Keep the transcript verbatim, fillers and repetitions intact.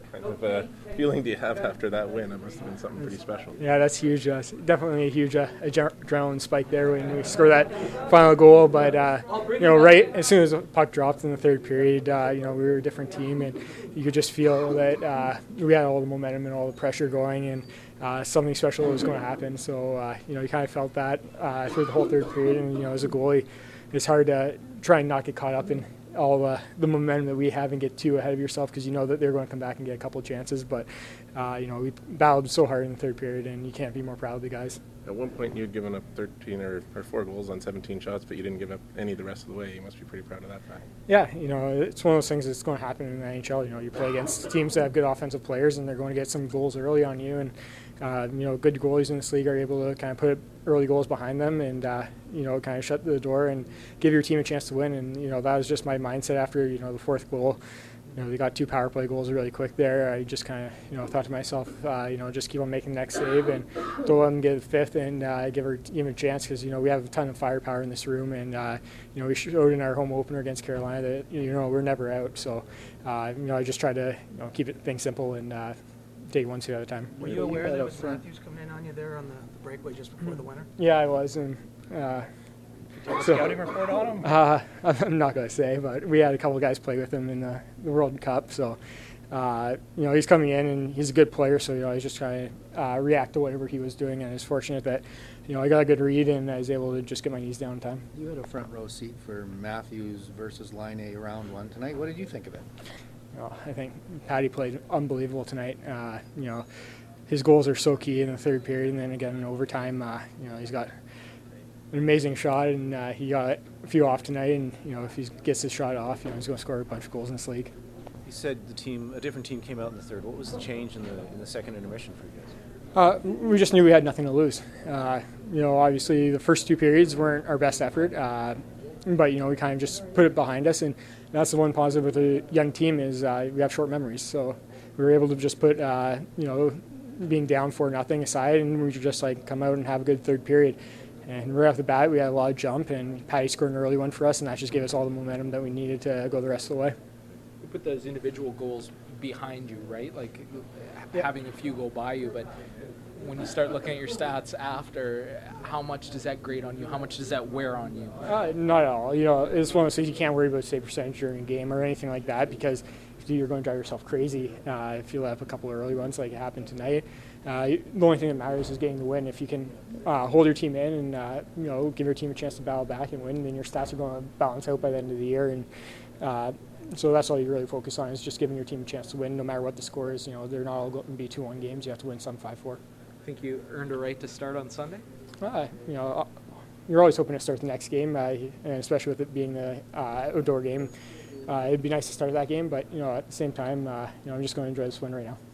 kind of uh, feeling do you have after that win? It must have been something pretty special. Yeah, that's huge. Uh, definitely a huge uh, adrenaline spike there when we score that final goal. But uh, you know, right as soon as the puck dropped in the third period, uh, you know, we were a different team, and you could just feel that uh, we had all the momentum and all the pressure going, and uh, something special was going to happen. So uh, you know, you kind of felt that uh, through the whole third period. And you know, as a goalie, it's hard to try and not get caught up in all uh, the momentum that we have and get too ahead of yourself, because you know that they're going to come back and get a couple of chances. But uh, you know, we battled so hard in the third period, and you can't be more proud of the guys. At one point, you had given up thirteen or, or four goals on seventeen shots, but you didn't give up any the rest of the way. You must be pretty proud of that fact. Yeah, you know, it's one of those things that's going to happen in the N H L. You know, you play against teams that have good offensive players, and they're going to get some goals early on you. And uh, you know, good goalies in this league are able to kind of put early goals behind them, and uh, you know, kind of shut the door and give your team a chance to win. And you know, that was just my mindset after you know the fourth goal. You know, they got two power play goals really quick there. I just kind of, you know, thought to myself, uh, you know, just keep on making the next save and don't let them get the fifth, and uh, give our team a chance, because, you know, we have a ton of firepower in this room, and, uh, you know, we showed in our home opener against Carolina that, you know, we're never out. So, uh, you know, I just tried to, you know, keep it things simple and uh, take one suit at a time. Were you aware that was Matthews coming in on you there on the, the breakaway just before the winter? Yeah, I was, and uh, Did you have a so, scouting report on him? Uh, I'm not going to say, but we had a couple of guys play with him in the, the World Cup. So, uh, you know, he's coming in and he's a good player. So, you know, he's just trying to uh, react to whatever he was doing. And I was fortunate that, you know, I got a good read and I was able to just get my knees down in time. You had a front row seat for Matthews versus Line A round one tonight. What did you think of it? You know, I think Patty played unbelievable tonight. Uh, you know, his goals are so key in the third period, and then again in overtime. Uh, you know, he's got an amazing shot, and uh, he got a few off tonight. And you know, if he gets his shot off, you know, he's going to score a bunch of goals in this league. You said the team, a different team, came out in the third. What was the change in the in the second intermission for you guys? Uh, we just knew we had nothing to lose. Uh, you know, obviously the first two periods weren't our best effort, uh, but you know, we kind of just put it behind us, and that's the one positive with a young team is uh, we have short memories. So we were able to just put uh, you know, being down for nothing aside, and we could just like come out and have a good third period. And right off the bat, we had a lot of jump, and Patty scored an early one for us, and that just gave us all the momentum that we needed to go the rest of the way. You put those individual goals behind you, right? Like yeah. having a few go by you, but when you start looking at your stats after, how much does that grate on you? How much does that wear on you? Uh, not at all. You know, it's one of those things you can't worry about save percentage during a game or anything like that, because you're going to drive yourself crazy uh, if you let up a couple of early ones like it happened tonight. Uh, the only thing that matters is getting the win. If you can uh, hold your team in and uh, you know, give your team a chance to battle back and win, then your stats are going to balance out by the end of the year. And uh, so that's all you really focus on, is just giving your team a chance to win, no matter what the score is. You know, they're not all going to be two one games. You have to win some five four. Think you earned a right to start on Sunday? Uh, you know, you're always hoping to start the next game, uh, and especially with it being the uh, outdoor game. Uh, it'd be nice to start that game, but you know, at the same time, uh, you know, I'm just going to enjoy this win right now.